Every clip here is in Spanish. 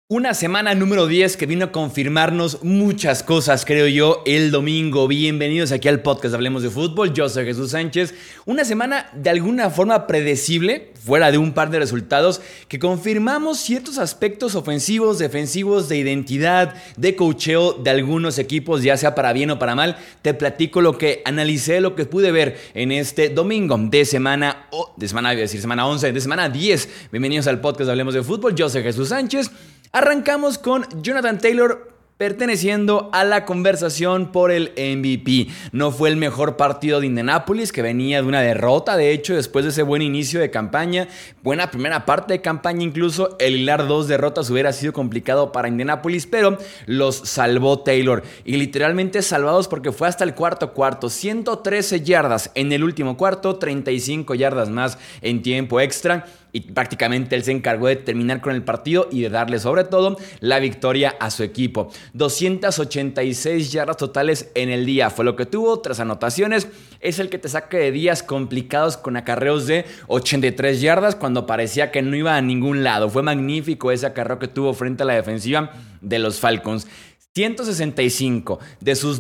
Una semana número 10 que vino a confirmarnos muchas cosas, creo yo, el domingo. Bienvenidos aquí al podcast Hablemos de Fútbol. Yo soy Jesús Sánchez. Una semana de alguna forma predecible, fuera de un par de resultados, que confirmamos ciertos aspectos ofensivos, defensivos, de identidad, de coacheo de algunos equipos, ya sea para bien o para mal. Te platico lo que analicé, lo que pude ver en este domingo de semana 10. Bienvenidos al podcast Hablemos de Fútbol. Yo soy Jesús Sánchez. Arrancamos con Jonathan Taylor perteneciendo a la conversación por el MVP. No fue el mejor partido de Indianapolis, que venía de una derrota, de hecho, después de ese buen inicio de campaña, buena primera parte de campaña incluso, el hilar 2 derrotas hubiera sido complicado para Indianapolis, pero los salvó Taylor, y literalmente salvados porque fue hasta el cuarto, 113 yardas en el último cuarto, 35 yardas más en tiempo extra, y prácticamente él se encargó de terminar con el partido y de darle sobre todo la victoria a su equipo. 286 yardas totales en el día fue lo que tuvo, 3 anotaciones. Es el que te saca de días complicados con acarreos de 83 yardas cuando parecía que no iba a ningún lado. Fue magnífico ese acarreo que tuvo frente a la defensiva de los Falcons. 165 de sus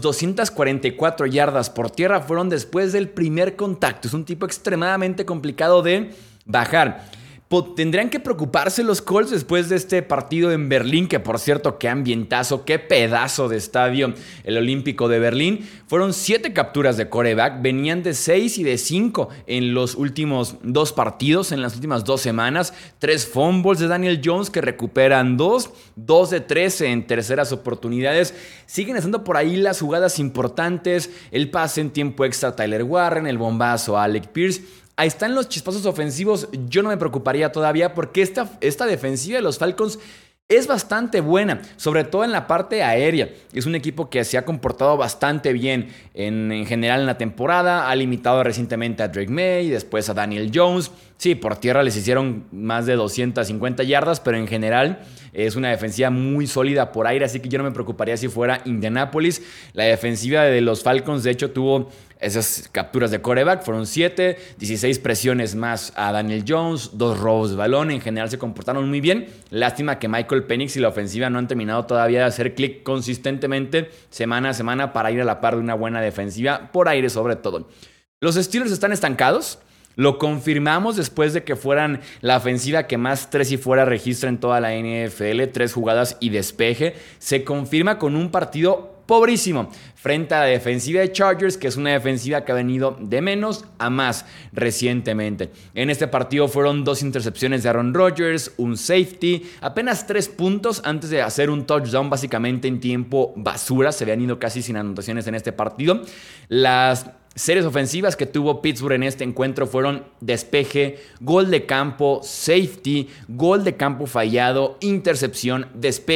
244 yardas por tierra fueron después del primer contacto. Es un tipo extremadamente complicado de bajar. Tendrían que preocuparse los Colts después de este partido en Berlín, que por cierto, qué ambientazo, qué pedazo de estadio el Olímpico de Berlín. Fueron 7 capturas de quarterback, venían de 6 y de 5 en los últimos 2 partidos, en las últimas 2 semanas. 3 fumbles de Daniel Jones que recuperan 2 de 13 en terceras oportunidades. Siguen estando por ahí las jugadas importantes, el pase en tiempo extra a Tyler Warren, el bombazo a Alec Pierce. Ahí están los chispazos ofensivos. Yo no me preocuparía todavía porque esta defensiva de los Falcons es bastante buena, sobre todo en la parte aérea. Es un equipo que se ha comportado bastante bien en general en la temporada. Ha limitado recientemente a Drake May, después a Daniel Jones. Sí, por tierra les hicieron más de 250 yardas, pero en general es una defensiva muy sólida por aire, así que yo no me preocuparía si fuera Indianapolis. La defensiva de los Falcons, de hecho, tuvo esas capturas de quarterback, fueron 7, 16 presiones más a Daniel Jones, 2 robos de balón. En general se comportaron muy bien. Lástima que Michael Penix y la ofensiva no han terminado todavía de hacer clic consistentemente semana a semana para ir a la par de una buena defensiva, por aire sobre todo. Los Steelers están estancados. Lo confirmamos después de que fueran la ofensiva que más 3 y fuera registra en toda la NFL, 3 jugadas y despeje. Se confirma con un partido pobrísimo frente a la defensiva de Chargers, que es una defensiva que ha venido de menos a más recientemente. En este partido fueron 2 intercepciones de Aaron Rodgers, un safety, apenas 3 puntos antes de hacer un touchdown básicamente en tiempo basura. Se habían ido casi sin anotaciones en este partido. Las series ofensivas que tuvo Pittsburgh en este encuentro fueron despeje, gol de campo, safety, gol de campo fallado, intercepción,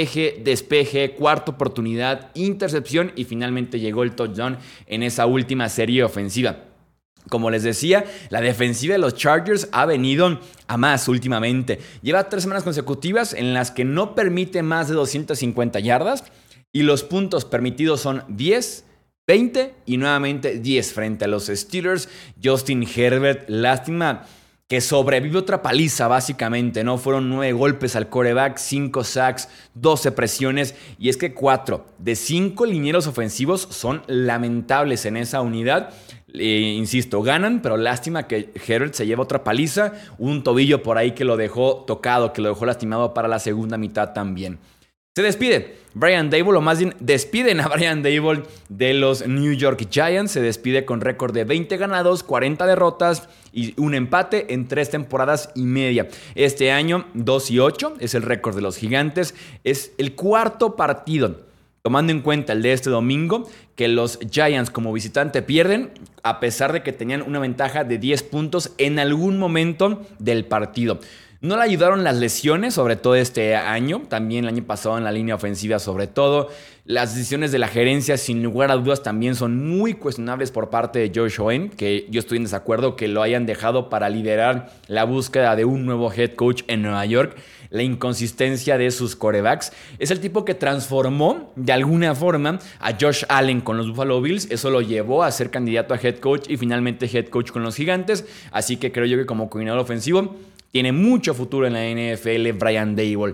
despeje, cuarta oportunidad, intercepción y finalmente llegó el touchdown en esa última serie ofensiva. Como les decía, la defensiva de los Chargers ha venido a más últimamente. Lleva 3 semanas consecutivas en las que no permite más de 250 yardas y los puntos permitidos son 10, 20 y nuevamente 10 frente a los Steelers. Justin Herbert, lástima que sobrevive otra paliza básicamente, ¿no? Fueron 9 golpes al quarterback, 5 sacks, 12 presiones, y es que 4 de 5 linieros ofensivos son lamentables en esa unidad. Insisto, ganan, pero lástima que Herbert se lleva otra paliza, un tobillo por ahí que lo dejó tocado, que lo dejó lastimado para la segunda mitad también. Se despide Brian Daboll, o más bien despiden a Brian Daboll de los New York Giants. Se despide con récord de 20 ganados, 40 derrotas y un empate en 3 temporadas y media. Este año 2-8 es el récord de los Gigantes. Es el 4º partido, tomando en cuenta el de este domingo, que los Giants como visitante pierden, a pesar de que tenían una ventaja de 10 puntos en algún momento del partido. No le ayudaron las lesiones, sobre todo este año, también el año pasado en la línea ofensiva sobre todo. Las decisiones de la gerencia, sin lugar a dudas, también son muy cuestionables por parte de Josh Owen, que yo estoy en desacuerdo que lo hayan dejado para liderar la búsqueda de un nuevo head coach en Nueva York. La inconsistencia de sus quarterbacks. Es el tipo que transformó de alguna forma a Josh Allen con los Buffalo Bills. Eso lo llevó a ser candidato a head coach y finalmente head coach con los Gigantes. Así que creo yo que como coordinador ofensivo tiene mucho futuro en la NFL Brian Daboll.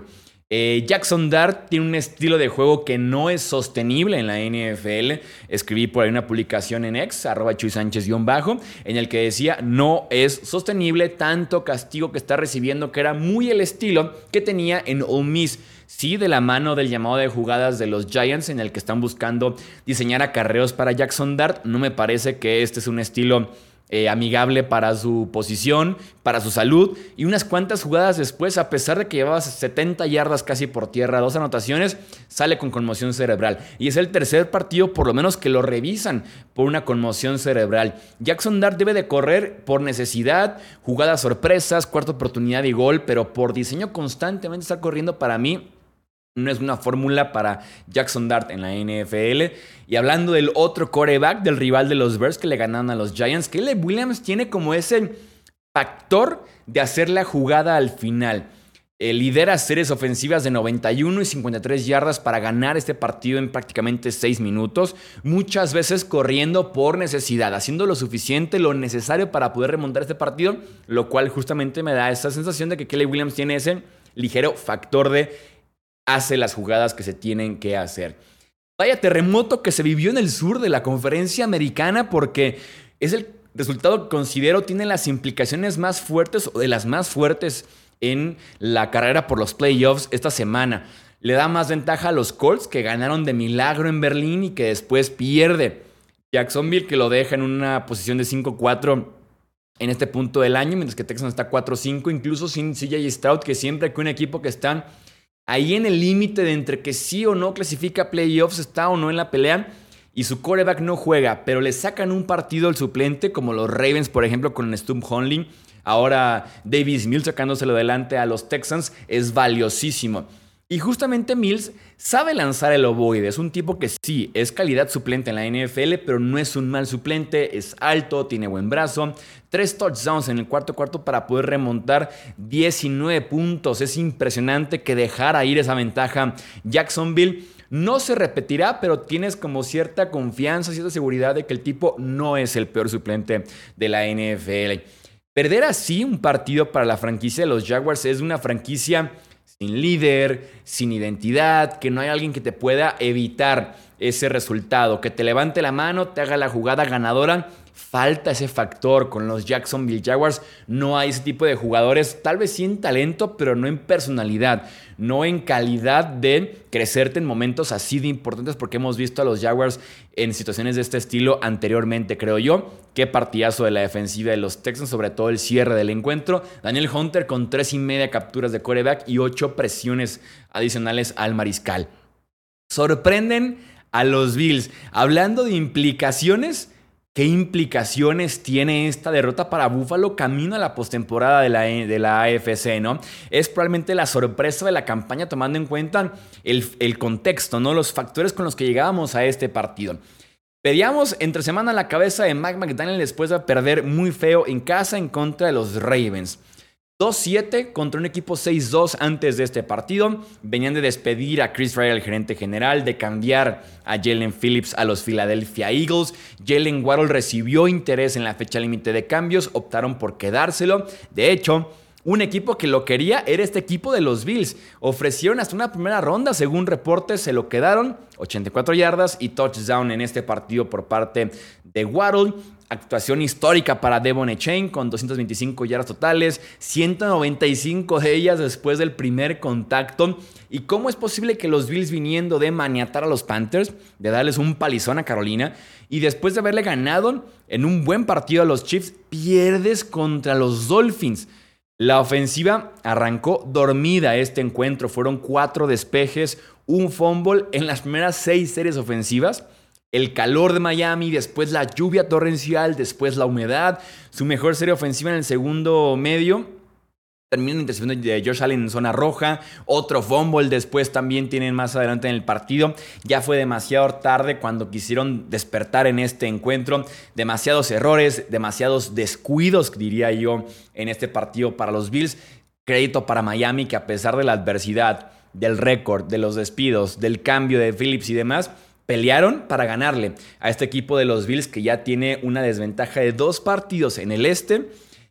Jackson Dart tiene un estilo de juego que no es sostenible en la NFL. Escribí por ahí una publicación en X, @chuysánchez_, en el que decía no es sostenible tanto castigo que está recibiendo, que era muy el estilo que tenía en Ole Miss. Sí, de la mano del llamado de jugadas de los Giants, en el que están buscando diseñar acarreos para Jackson Dart. No me parece que este es un estilo amigable para su posición, para su salud. Y unas cuantas jugadas después, a pesar de que llevaba 70 yardas casi por tierra, 2 anotaciones, sale con conmoción cerebral. Y es el tercer partido, por lo menos, que lo revisan por una conmoción cerebral. Jackson Dart debe de correr por necesidad, jugadas sorpresas, cuarta oportunidad y gol, pero por diseño constantemente está corriendo. Para mí no es una fórmula para Jackson Dart en la NFL. Y hablando del otro quarterback, del rival de los Bears que le ganaron a los Giants, Caleb Williams tiene como ese factor de hacer la jugada al final. Lidera series ofensivas de 91 y 53 yardas para ganar este partido en prácticamente 6 minutos. Muchas veces corriendo por necesidad, haciendo lo suficiente, lo necesario para poder remontar este partido, lo cual justamente me da esa sensación de que Caleb Williams tiene ese ligero factor de hace las jugadas que se tienen que hacer. Vaya terremoto que se vivió en el sur de la conferencia americana, porque es el resultado que considero tiene las implicaciones más fuertes o de las más fuertes en la carrera por los playoffs esta semana. Le da más ventaja a los Colts, que ganaron de milagro en Berlín y que después pierde Jacksonville, que lo deja en una posición de 5-4 en este punto del año, mientras que Texans está 4-5, incluso sin CJ Stroud, que siempre que un equipo que está ahí en el límite de entre que sí o no clasifica a playoffs, está o no en la pelea, y su quarterback no juega, pero le sacan un partido al suplente, como los Ravens, por ejemplo, con Stu Honley. Ahora Davis Mills sacándoselo adelante a los Texans es valiosísimo. Y justamente Mills sabe lanzar el ovoide. Es un tipo que sí, es calidad suplente en la NFL, pero no es un mal suplente. Es alto, tiene buen brazo. 3 touchdowns en el cuarto para poder remontar 19 puntos. Es impresionante que dejara ir esa ventaja Jacksonville. No se repetirá, pero tienes como cierta confianza, cierta seguridad de que el tipo no es el peor suplente de la NFL. Perder así un partido para la franquicia de los Jaguars es una franquicia sin líder, sin identidad, que no hay alguien que te pueda evitar ese resultado, que te levante la mano, te haga la jugada ganadora. Falta ese factor con los Jacksonville Jaguars. No hay ese tipo de jugadores, tal vez sí en talento, pero no en personalidad, no en calidad de crecerte en momentos así de importantes, porque hemos visto a los Jaguars en situaciones de este estilo anteriormente, creo yo. Qué partidazo de la defensiva de los Texans, sobre todo el cierre del encuentro. Daniel Hunter con 3.5 capturas de quarterback y 8 presiones adicionales al mariscal. Sorprenden a los Bills. Hablando de implicaciones, ¿qué implicaciones tiene esta derrota para Buffalo camino a la postemporada de la AFC, ¿no? Es probablemente la sorpresa de la campaña, tomando en cuenta el contexto, ¿no? Los factores con los que llegábamos a este partido. Pedíamos entre semana la cabeza de Mike McDaniel después de perder muy feo en casa en contra de los Ravens. 2-7 contra un equipo 6-2 antes de este partido. Venían de despedir a Chris Ryan, el gerente general, de cambiar a Jalen Phillips a los Philadelphia Eagles. Jalen Waddle recibió interés en la fecha límite de cambios, optaron por quedárselo. De hecho, un equipo que lo quería era este equipo de los Bills. Ofrecieron hasta una primera ronda, según reportes, se lo quedaron. 84 yardas y touchdown en este partido por parte de Waddle. Actuación histórica para Devon Achane con 225 yardas totales, 195 de ellas después del primer contacto. ¿Y cómo es posible que los Bills, viniendo de maniatar a los Panthers, de darles un palizón a Carolina, y después de haberle ganado en un buen partido a los Chiefs, pierdes contra los Dolphins? La ofensiva arrancó dormida este encuentro. Fueron 4 despejes, un fumble en las primeras 6 series ofensivas. El calor de Miami, después la lluvia torrencial, después la humedad. Su mejor serie ofensiva en el segundo medio. Termina en intercepción de Josh Allen en zona roja. Otro fumble después también tienen más adelante en el partido. Ya fue demasiado tarde cuando quisieron despertar en este encuentro. Demasiados errores, demasiados descuidos, diría yo, en este partido para los Bills. Crédito para Miami, que a pesar de la adversidad, del récord, de los despidos, del cambio de Phillips y demás, pelearon para ganarle a este equipo de los Bills, que ya tiene una desventaja de 2 partidos en el este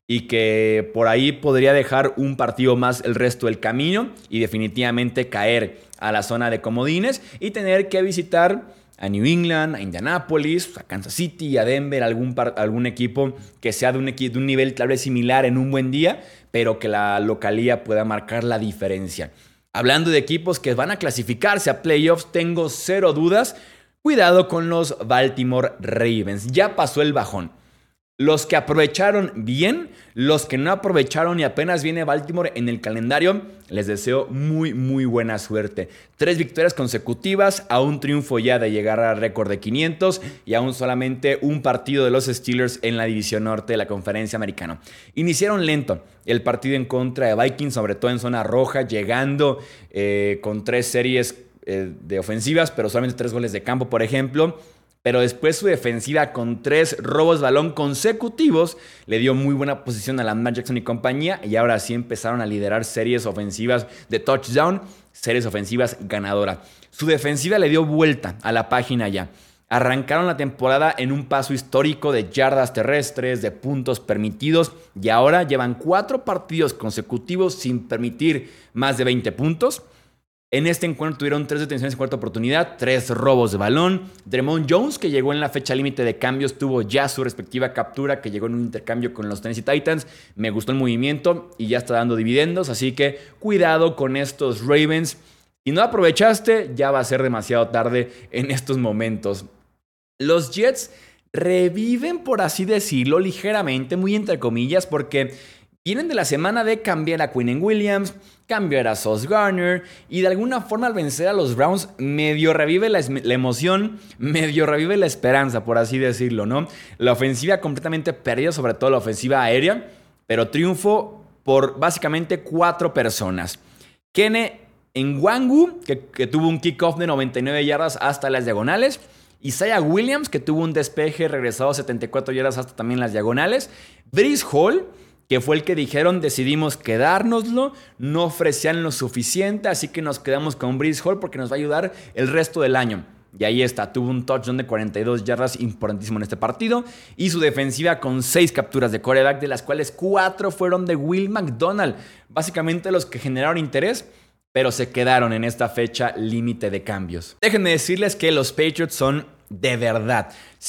y que por ahí podría dejar un partido más el resto del camino y definitivamente caer a la zona de comodines y tener que visitar a New England, a Indianapolis, a Kansas City, a Denver, algún equipo que sea de un nivel tal vez similar en un buen día, pero que la localía pueda marcar la diferencia. Hablando de equipos que van a clasificarse a playoffs, tengo cero dudas. Cuidado con los Baltimore Ravens. Ya pasó el bajón. Los que aprovecharon bien, los que no aprovecharon y apenas viene Baltimore en el calendario, les deseo muy buena suerte. 3 victorias consecutivas, a un triunfo ya de llegar al récord de 500 y aún solamente un partido de los Steelers en la división norte de la conferencia americana. Iniciaron lento el partido en contra de Vikings, sobre todo en zona roja, llegando con 3 series de ofensivas, pero solamente 3 goles de campo, por ejemplo. Pero después su defensiva con 3 robos de balón consecutivos le dio muy buena posición a Lamar Jackson y compañía. Y ahora sí empezaron a liderar series ofensivas de touchdown, series ofensivas ganadoras. Su defensiva le dio vuelta a la página ya. Arrancaron la temporada en un paso histórico de yardas terrestres, de puntos permitidos. Y ahora llevan 4 partidos consecutivos sin permitir más de 20 puntos. En este encuentro tuvieron 3 detenciones en cuarta oportunidad, 3 robos de balón. Dre'Mont Jones, que llegó en la fecha límite de cambios, tuvo ya su respectiva captura, que llegó en un intercambio con los Tennessee Titans. Me gustó el movimiento y ya está dando dividendos, así que cuidado con estos Ravens. Si no aprovechaste, ya va a ser demasiado tarde en estos momentos. Los Jets reviven, por así decirlo, ligeramente, muy entre comillas, porque vienen de la semana de cambiar a Quinnen Williams, cambiar a Sauce Gardner y de alguna forma al vencer a los Browns medio revive la emoción, medio revive la esperanza, por así decirlo, ¿no? La ofensiva completamente perdida, sobre todo la ofensiva aérea, pero triunfo por básicamente 4 personas. Kene Nwangwu, que tuvo un kickoff de 99 yardas hasta las diagonales. Isaiah Williams, que tuvo un despeje regresado a 74 yardas hasta también las diagonales. Breece Hall, que fue el que dijeron decidimos quedárnoslo, no ofrecían lo suficiente, así que nos quedamos con Breece Hall porque nos va a ayudar el resto del año. Y ahí está, tuvo un touchdown de 42 yardas importantísimo en este partido. Y su defensiva con 6 capturas de quarterback, de las cuales 4 fueron de Will McDonald. Básicamente los que generaron interés, pero se quedaron en esta fecha límite de cambios. Déjenme decirles que los Patriots son de verdad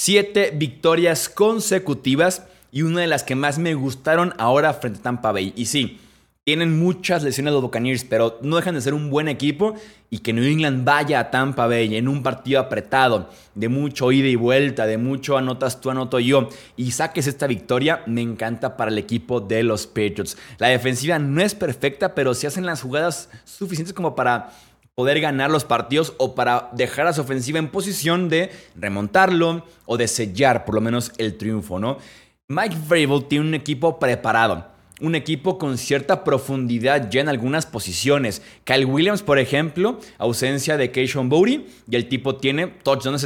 7 victorias consecutivas y una de las que más me gustaron ahora frente a Tampa Bay. Y sí, tienen muchas lesiones los Buccaneers, pero no dejan de ser un buen equipo. Y que New England vaya a Tampa Bay en un partido apretado, de mucho ida y vuelta, de mucho anotas tú, anoto yo, y saques esta victoria, me encanta para el equipo de los Patriots. La defensiva no es perfecta, pero se hacen las jugadas suficientes como para poder ganar los partidos o para dejar a su ofensiva en posición de remontarlo o de sellar por lo menos el triunfo, ¿no? Mike Vrabel tiene un equipo preparado, un equipo con cierta profundidad ya en algunas posiciones. Kyle Williams, por ejemplo, ausencia de Kayshon Boutte, y el tipo tiene touchdown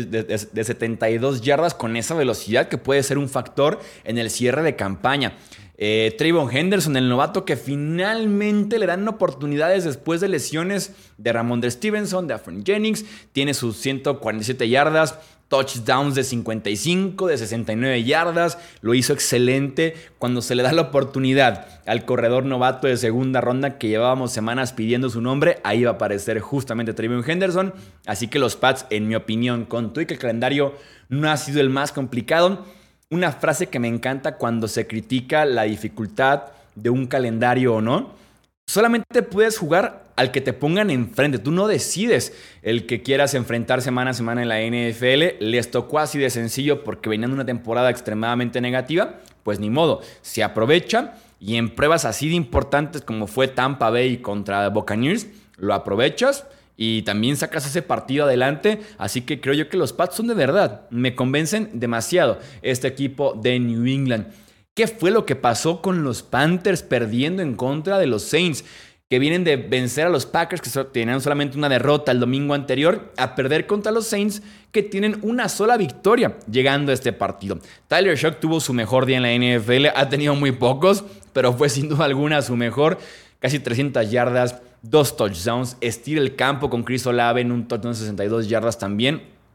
de 72 yardas con esa velocidad que puede ser un factor en el cierre de campaña. Trayvon Henderson, el novato que finalmente le dan oportunidades después de lesiones de Ramondre Stevenson, de Alfred Jennings, tiene sus 147 yardas, touchdowns de 55, de 69 yardas. Lo hizo excelente cuando se le da la oportunidad al corredor novato de segunda ronda que llevábamos semanas pidiendo su nombre. Ahí va a aparecer justamente Trayvon Henderson. Así que los Pats, en mi opinión, con todo y que el calendario no ha sido el más complicado. Una frase que me encanta cuando se critica la dificultad de un calendario o no. Solamente puedes jugar al que te pongan enfrente. Tú no decides el que quieras enfrentar semana a semana en la NFL. Les tocó así de sencillo porque venían de una temporada extremadamente negativa. Pues ni modo, se aprovecha y en pruebas así de importantes como fue Tampa Bay contra Buccaneers, lo aprovechas y también sacas ese partido adelante. Así que creo yo que los Pats son de verdad. Me convencen demasiado este equipo de New England. ¿Qué fue lo que pasó con los Panthers perdiendo en contra de los Saints? Que vienen de vencer a los Packers, que tenían solamente una derrota el domingo anterior, a perder contra los Saints, que tienen una sola victoria llegando a este partido. Tyler Shough tuvo su mejor día en la NFL, ha tenido muy pocos, pero fue sin duda alguna su mejor. Casi 300 yardas, 2 touchdowns, estira el campo con Chris Olave en un touchdown de 62 yardas también.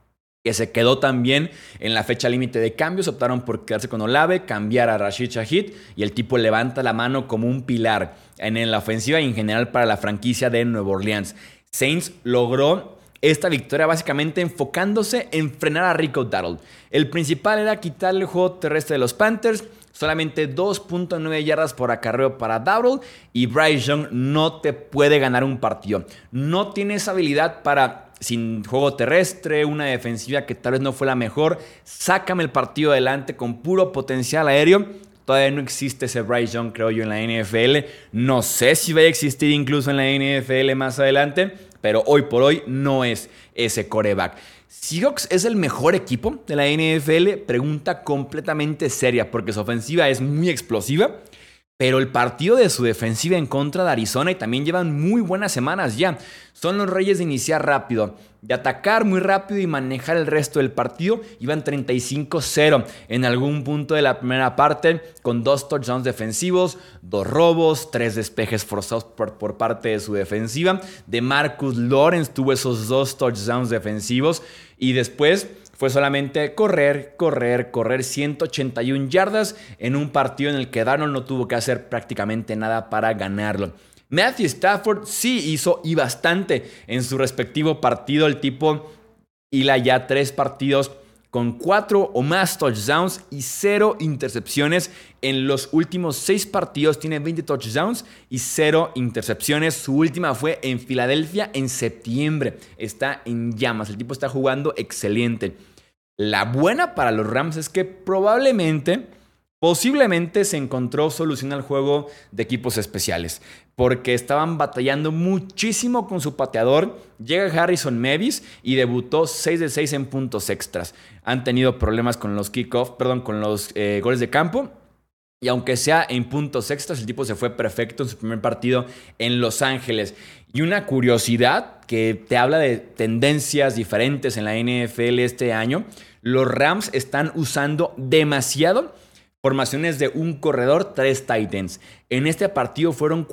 que se quedó también en la fecha límite de cambios. Optaron por quedarse con Olave, cambiar a Rashid Shaheed, y el tipo levanta la mano como un pilar en la ofensiva y en general para la franquicia de Nueva Orleans. Saints logró esta victoria básicamente enfocándose en frenar a Rico Dowdle. El principal era quitarle el juego terrestre de los Panthers. Solamente 2.9 yardas por acarreo para Dowdle, y Bryce Young no te puede ganar un partido. No tiene esa habilidad para, sin juego terrestre, una defensiva que tal vez no fue la mejor, sácame el partido adelante con puro potencial aéreo. Todavía no existe ese Bryce Young, creo yo, en la NFL. No sé si va a existir incluso en la NFL más adelante, pero hoy por hoy no es ese quarterback. ¿Seahawks es el mejor equipo de la NFL? Pregunta completamente seria, porque su ofensiva es muy explosiva, pero el partido de su defensiva en contra de Arizona, y también llevan muy buenas semanas ya, son los reyes de iniciar rápido, de atacar muy rápido y manejar el resto del partido. Iban 35-0 en algún punto de la primera parte, con 2 touchdowns defensivos, 2 robos, 3 despejes forzados por parte de su defensiva. De Marcus Lawrence tuvo esos 2 touchdowns defensivos, y después fue solamente correr 181 yardas en un partido en el que Darnold no tuvo que hacer prácticamente nada para ganarlo. Matthew Stafford sí hizo y bastante en su respectivo partido. El tipo hila ya 3 partidos con 4 o más touchdowns y 0 intercepciones. En los últimos 6 partidos tiene 20 touchdowns y 0 intercepciones. Su última fue en Filadelfia en septiembre. Está en llamas. El tipo está jugando excelente. La buena para los Rams es que posiblemente se encontró solución al juego de equipos especiales, porque estaban batallando muchísimo con su pateador. Llega Harrison Mevis y debutó 6 de 6 en puntos extras. Han tenido problemas con los goles de campo. Y aunque sea en puntos extras, el tipo se fue perfecto en su primer partido en Los Ángeles. Y una curiosidad que te habla de tendencias diferentes en la NFL este año: los Rams están usando demasiado formaciones de un corredor, 3 tight ends. En este partido fueron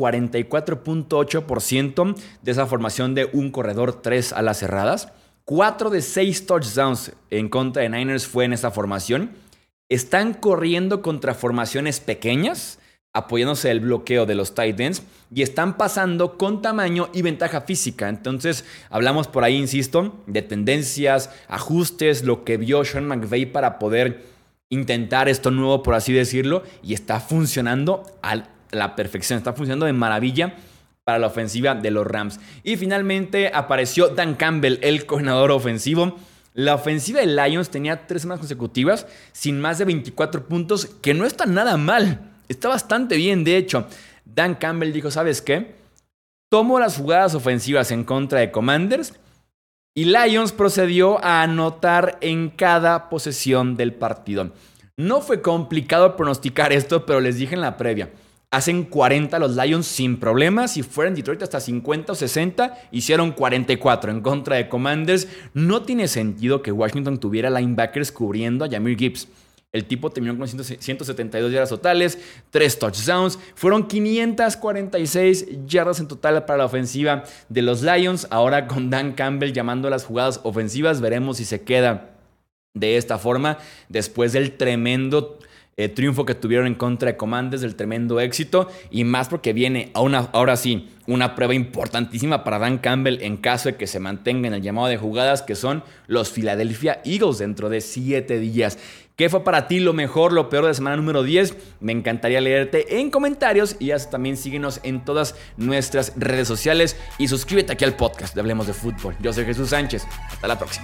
44.8% de esa formación de un corredor, 3 alas cerradas. 4 de 6 touchdowns en contra de Niners fue en esa formación. Están corriendo contra formaciones pequeñas, apoyándose del bloqueo de los tight ends, y están pasando con tamaño y ventaja física. Entonces hablamos por ahí, insisto, de tendencias, ajustes, lo que vio Sean McVay para poder intentar esto nuevo, por así decirlo, y está funcionando a la perfección, está funcionando de maravilla para la ofensiva de los Rams. Y finalmente apareció Dan Campbell, el coordinador ofensivo. La ofensiva de Lions tenía 3 semanas consecutivas sin más de 24 puntos, que no está nada mal. Está bastante bien, de hecho. Dan Campbell dijo, ¿sabes qué? Tomo las jugadas ofensivas en contra de Commanders, y Lions procedió a anotar en cada posesión del partido. No fue complicado pronosticar esto, pero les dije en la previa. Hacen 40 los Lions sin problemas. Si fueran Detroit hasta 50 o 60, hicieron 44 en contra de Commanders. No tiene sentido que Washington tuviera linebackers cubriendo a Jahmyr Gibbs. El tipo terminó con 172 yardas totales, 3 touchdowns. Fueron 546 yardas en total para la ofensiva de los Lions. Ahora con Dan Campbell llamando las jugadas ofensivas, veremos si se queda de esta forma después del tremendo triunfo que tuvieron en contra de Commanders, del tremendo éxito, y más porque viene ahora sí una prueba importantísima para Dan Campbell en caso de que se mantenga en el llamado de jugadas, que son los Philadelphia Eagles dentro de 7 días. ¿Qué fue para ti lo mejor, lo peor de la semana número 10? Me encantaría leerte en comentarios, y también síguenos en todas nuestras redes sociales y suscríbete aquí al podcast de Hablemos de Fútbol. Yo soy Jesús Sánchez. Hasta la próxima.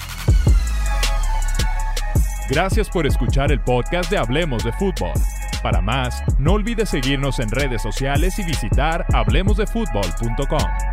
Gracias por escuchar el podcast de Hablemos de Fútbol. Para más, no olvides seguirnos en redes sociales y visitar hablemosdefutbol.com.